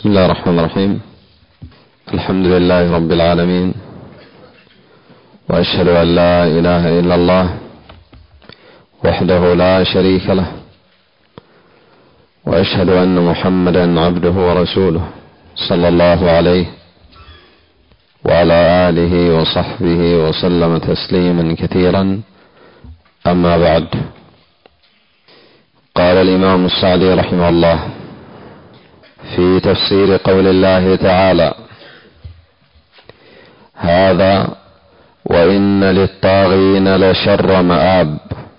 بسم الله الرحمن الرحيم. الحمد لله رب العالمين، وأشهد أن لا إله إلا الله وحده لا شريك له، وأشهد أن محمدا عبده ورسوله صلى الله عليه وعلى آله وصحبه وسلم تسليما كثيرا. أما بعد، قال الإمام السعدي رحمه الله في تفسير قول الله تعالى: هذا وإن للطاغين لشر مآب،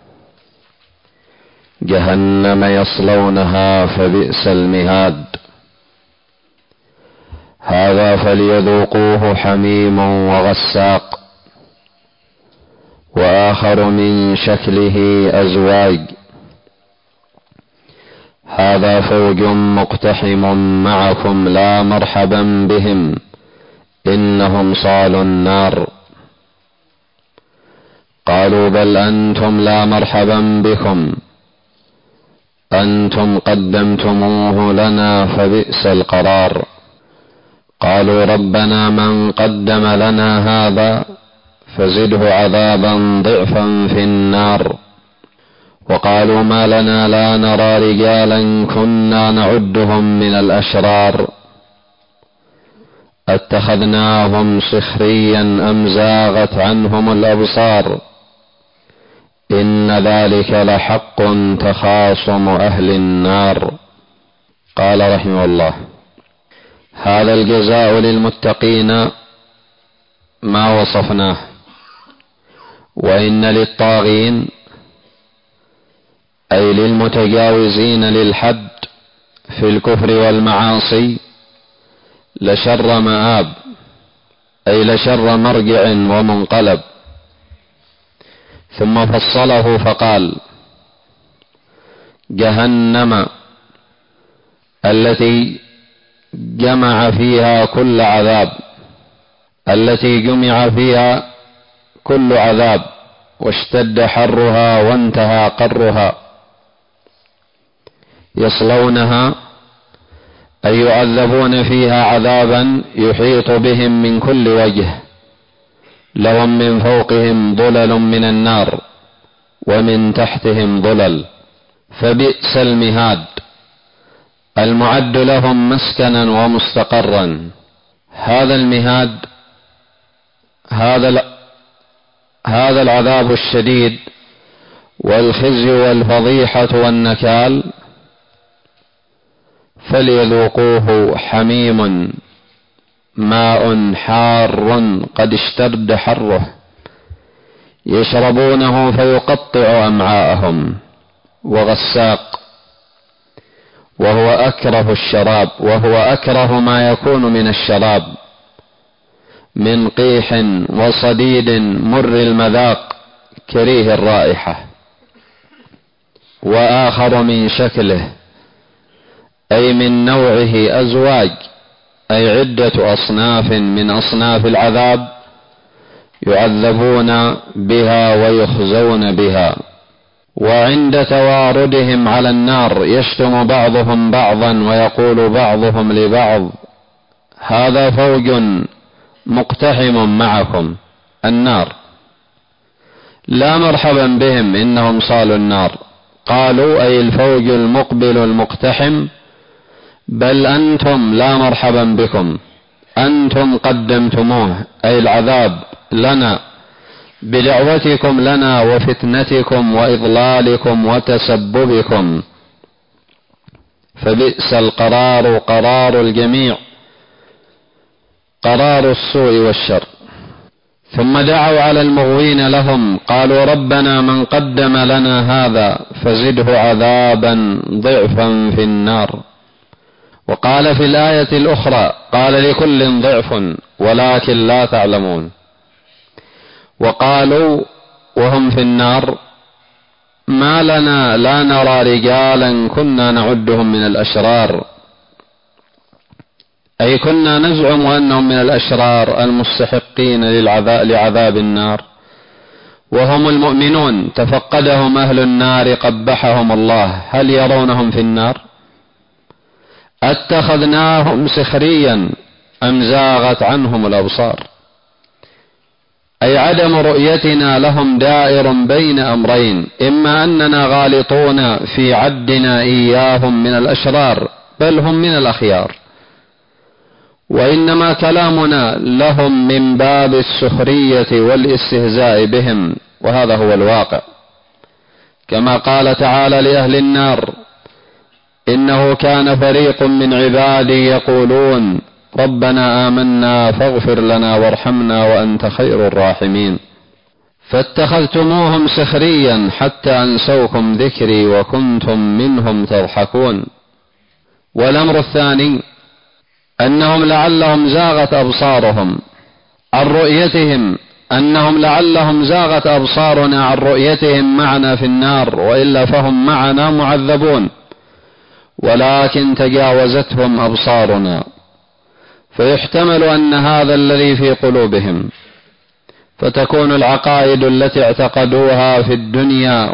جهنم يصلونها فبئس المهاد، هذا فليذوقوه حميم وغساق، وآخر من شكله أزواج، هذا فوج مقتحم معكم لا مرحبا بهم إنهم صالوا النار. قالوا: بل أنتم لا مرحبا بكم، أنتم قدمتموه لنا فبئس القرار. قالوا: ربنا من قدم لنا هذا فزده عذابا ضعفا في النار. وقالوا: ما لنا لا نرى رجالا كنا نعدهم من الأشرار، اتخذناهم سخريا أم زاغت عنهم الأبصار، إن ذلك لحق تخاصم أهل النار. قال رحمه الله: هذا الجزاء للمتقين ما وصفناه، وإن للطاغين أي للمتجاوزين للحد في الكفر والمعاصي لشر مآب، أي لشر مرجع ومنقلب. ثم فصله فقال: جهنم التي جمع فيها كل عذاب، التي جمع فيها كل عذاب واشتد حرها وانتهى قرها، يصلونها أي يعذبون فيها عذابا يحيط بهم من كل وجه، لهم من فوقهم ظلل من النار ومن تحتهم ظلل، فبئس المهاد المعد لهم مسكنا ومستقرا. هذا المهاد هذا العذاب الشديد والخزي والفضيحة والنكال، فليذوقوه حميم ماء حار قد اشتد حره، يشربونه فيقطع أمعاءهم، وغساق وهو أكره الشراب، وهو أكره ما يكون من الشراب من قيح وصديد مر المذاق كريه الرائحة. وآخر من شكله أي من نوعه أزواج، أي عدة أصناف من أصناف العذاب يعذبون بها ويخزون بها. وعند تواردهم على النار يشتم بعضهم بعضا ويقول بعضهم لبعض: هذا فوج مقتحم معكم النار، لا مرحبا بهم إنهم صالوا النار. قالوا أي الفوج المقبل المقتحم: بل أنتم لا مرحبا بكم، أنتم قدمتموه أي العذاب لنا بدعوتكم لنا وفتنتكم وإضلالكم وتسببكم، فبئس القرار قرار الجميع، قرار السوء والشر. ثم دعوا على المغوين لهم قالوا: ربنا من قدم لنا هذا فزده عذابا ضعفا في النار. وقال في الآية الأخرى: قال لكل ضعف ولكن لا تعلمون. وقالوا وهم في النار: ما لنا لا نرى رجالا كنا نعدهم من الأشرار، أي كنا نزعم أنهم من الأشرار المستحقين لعذاب النار، وهم المؤمنون تفقدهم أهل النار قبحهم الله، هل يرونهم في النار؟ أتخذناهم سخريا أم زاغت عنهم الأبصار؟ أي عدم رؤيتنا لهم دائر بين أمرين: إما أننا غالطون في عدنا إياهم من الأشرار بل هم من الأخيار، وإنما كلامنا لهم من باب السخرية والاستهزاء بهم، وهذا هو الواقع. كما قال تعالى لأهل النار: إنه كان فريق من عبادي يقولون ربنا آمنا فاغفر لنا وارحمنا وأنت خير الراحمين، فاتخذتموهم سخريا حتى أنسوكم ذكري وكنتم منهم تضحكون. والأمر الثاني أنهم لعلهم زاغت أبصارهم عن رؤيتهم، أنهم لعلهم زاغت أبصارنا عن رؤيتهم معنا في النار، وإلا فهم معنا معذبون، ولكن تجاوزتهم أبصارنا، فيحتمل أن هذا الذي في قلوبهم، فتكون العقائد التي اعتقدوها في الدنيا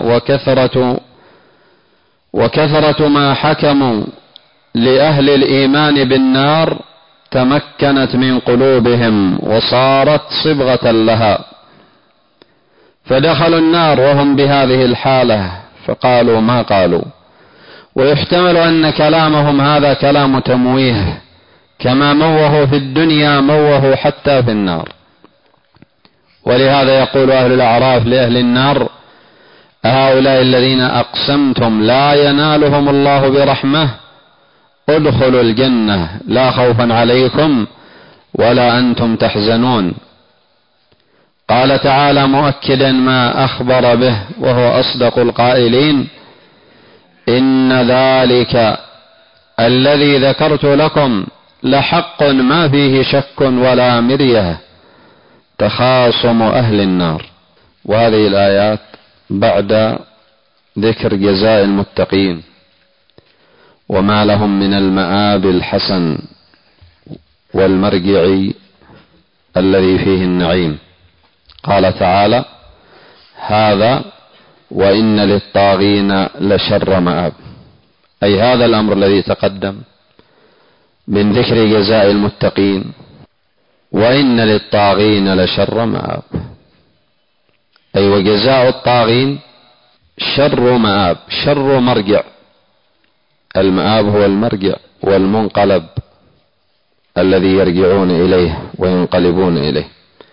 وكثرة ما حكموا لأهل الإيمان بالنار تمكنت من قلوبهم وصارت صبغة لها، فدخلوا النار وهم بهذه الحالة فقالوا ما قالوا. ويحتمل أن كلامهم هذا كلام تمويه، كما موهوا في الدنيا موهوا حتى في النار. ولهذا يقول أهل الأعراف لأهل النار: هؤلاء الذين أقسمتم لا ينالهم الله برحمة ادخلوا الجنة لا خوفا عليكم ولا أنتم تحزنون. قال تعالى مؤكدا ما أخبر به وهو أصدق القائلين: إن ذلك الذي ذكرت لكم لحق ما فيه شك ولا مرية تخاصم أهل النار. وهذه الآيات بعد ذكر جزاء المتقين وما لهم من المآب الحسن والمرجع الذي فيه النعيم. قال تعالى: هذا وإن للطاغين لشر مآب، أي هذا الأمر الذي تقدم من ذكر جزاء المتقين، وإن للطاغين لشر مآب، أي وجزاء الطاغين شر مآب، شر مرجع. المآب هو المرجع والمنقلب الذي يرجعون إليه وينقلبون إليه،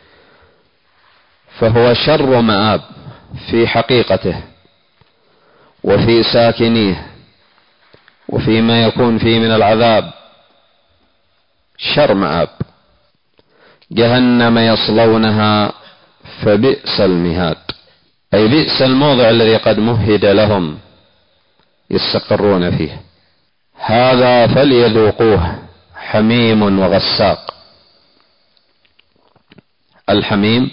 فهو شر مآب في حقيقته وفي ساكنيه وفيما يكون فيه من العذاب، شر مآب. جهنم يصلونها فبئس المهاد، أي بئس الموضع الذي قد مهد لهم يستقرون فيه. هذا فليذوقوه حميم وغساق. الحميم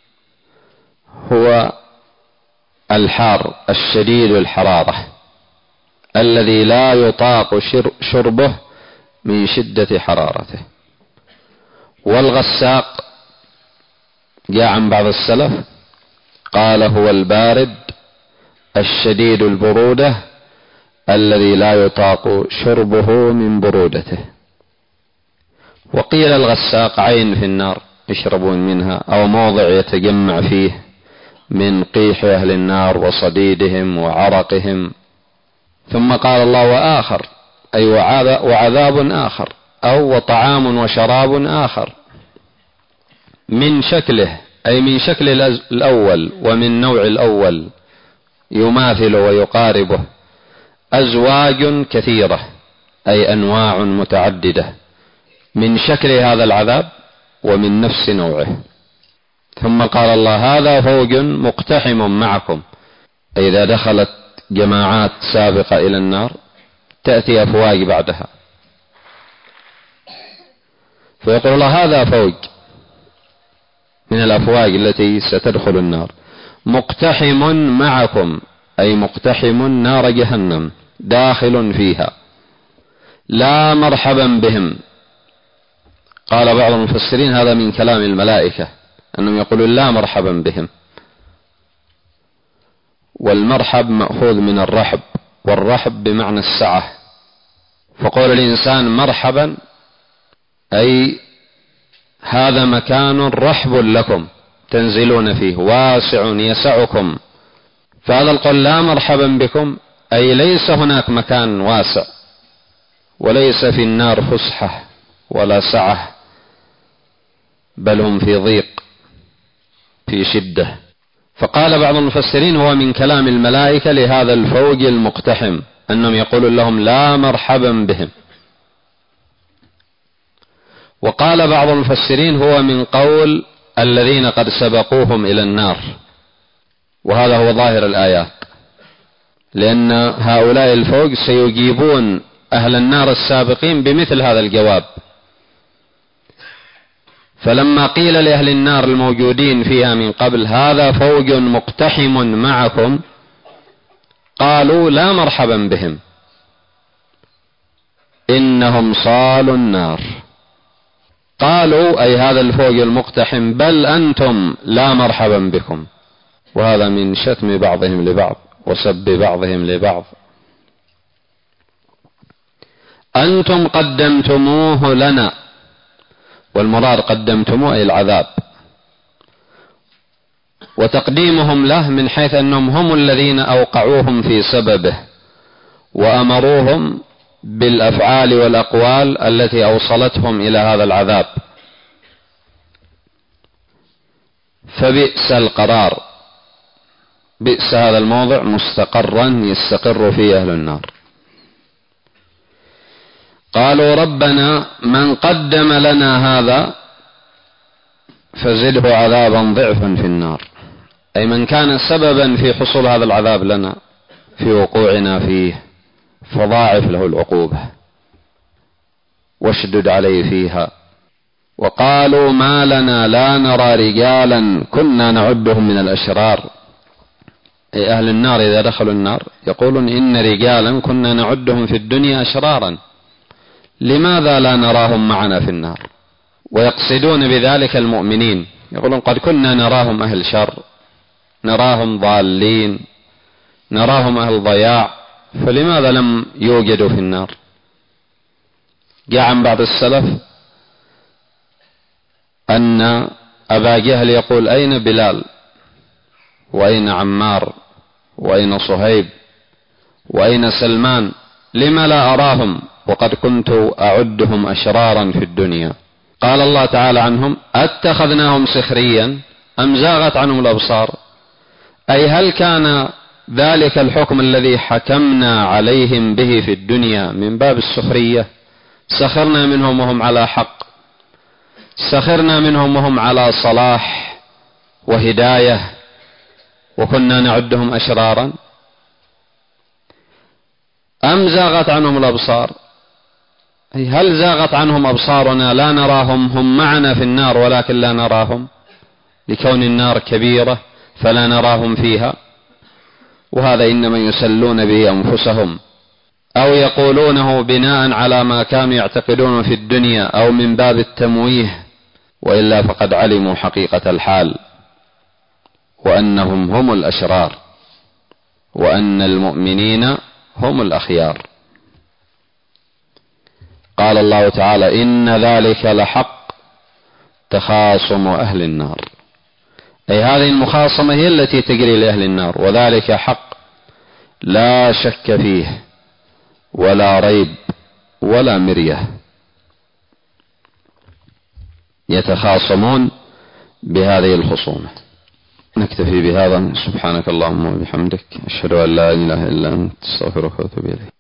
هو الحار الشديد الحرارة الذي لا يطاق شربه من شدة حرارته. والغساق جاء عن بعض السلف قال هو البارد الشديد البرودة الذي لا يطاق شربه من برودته. وقيل الغساق عين في النار يشربون منها، أو موضع يتجمع فيه من قيح أهل النار وصديدهم وعرقهم. ثم قال الله وآخر، أي وعذاب آخر، أو وطعام وشراب آخر من شكله، أي من شكل الأول ومن نوع الأول، يماثل ويقاربه أزواج كثيرة، أي أنواع متعددة من شكل هذا العذاب ومن نفس نوعه. ثم قال الله هذا فوج مقتحم معكم، أي إذا دخلت جماعات سابقة إلى النار تأتي أفواج بعدها، فيقول الله هذا فوج من الأفواج التي ستدخل النار، مقتحم معكم، أي مقتحم نار جهنم داخل فيها، لا مرحبا بهم. قال بعض المفسرين هذا من كلام الملائكة أنهم يقولون لا مرحبا بهم، والمرحب مأخوذ من الرحب، والرحب بمعنى السعة فقول الإنسان مرحبا أي هذا مكان رحب لكم تنزلون فيه واسع يسعكم. فهذا القول لا مرحبا بكم أي ليس هناك مكان واسع، وليس في النار فسحة ولا سعة، بل هم في ضيق في شدة. فقال بعض المفسرين هو من كلام الملائكة لهذا الفوج المقتحم أنهم يقولون لهم لا مرحبا بهم. وقال بعض المفسرين هو من قول الذين قد سبقوهم إلى النار، وهذا هو ظاهر الآيات، لأن هؤلاء الفوج سيجيبون أهل النار السابقين بمثل هذا الجواب. فلما قيل لأهل النار الموجودين فيها من قبل هذا فوج مقتحم معكم، قالوا لا مرحبا بهم إنهم صالوا النار. قالوا أي هذا الفوج المقتحم بل أنتم لا مرحبا بكم، وهذا من شتم بعضهم لبعض وسب بعضهم لبعض. أنتم قدمتموه لنا، والمراد قدمتموه أي العذاب، وتقديمهم له من حيث أنهم هم الذين أوقعوهم في سببه وأمروهم بالأفعال والأقوال التي أوصلتهم إلى هذا العذاب. فبئس القرار، بئس هذا الموضع مستقرا يستقر فيه أهل النار. قالوا ربنا من قدم لنا هذا فزده عذابا ضعفا في النار، أي من كان سببا في حصول هذا العذاب لنا في وقوعنا فيه فضاعف له العقوبة واشدد عليه فيها. وقالوا ما لنا لا نرى رجالا كنا نعدهم من الأشرار، أي أهل النار إذا دخلوا النار يقولون إن رجالا كنا نعدهم في الدنيا أشرارا، لماذا لا نراهم معنا في النار؟ ويقصدون بذلك المؤمنين، يقولون قد كنا نراهم أهل شر، نراهم ضالين، نراهم أهل ضياع، فلماذا لم يوجدوا في النار؟ جاء عن بعض السلف أن أبا جهل يقول أين بلال وأين عمار وأين صهيب وأين سلمان، لما لا أراهم وقد كنت أعدهم أشرارا في الدنيا؟ قال الله تعالى عنهم أتخذناهم سخريا أم زاغت عنهم الأبصار، أي هل كان ذلك الحكم الذي حكمنا عليهم به في الدنيا من باب السخرية؟ سخرنا منهم وهم على حق، سخرنا منهم وهم على صلاح وهداية، وكنا نعدهم أشرارا. أم زاغت عنهم الأبصار، أي هل زاغت عنهم أبصارنا لا نراهم، هم معنا في النار ولكن لا نراهم لكون النار كبيرة فلا نراهم فيها، وهذا إنما يسلون به أنفسهم أو يقولونه بناء على ما كانوا يعتقدون في الدنيا أو من باب التمويه، وإلا فقد علموا حقيقة الحال وأنهم هم الأشرار وأن المؤمنين هم الأخيار. قال الله تعالى إن ذلك لحق تخاصم أهل النار، أي هذه المخاصمة هي التي تجري لأهل النار، وذلك حق لا شك فيه ولا ريب ولا مرية، يتخاصمون بهذه الخصومة. نكتفي بهذا، سبحانك اللهم وبحمدك، أشهد أن لا إله إلا أنت، استغفرك وأتوب إليك.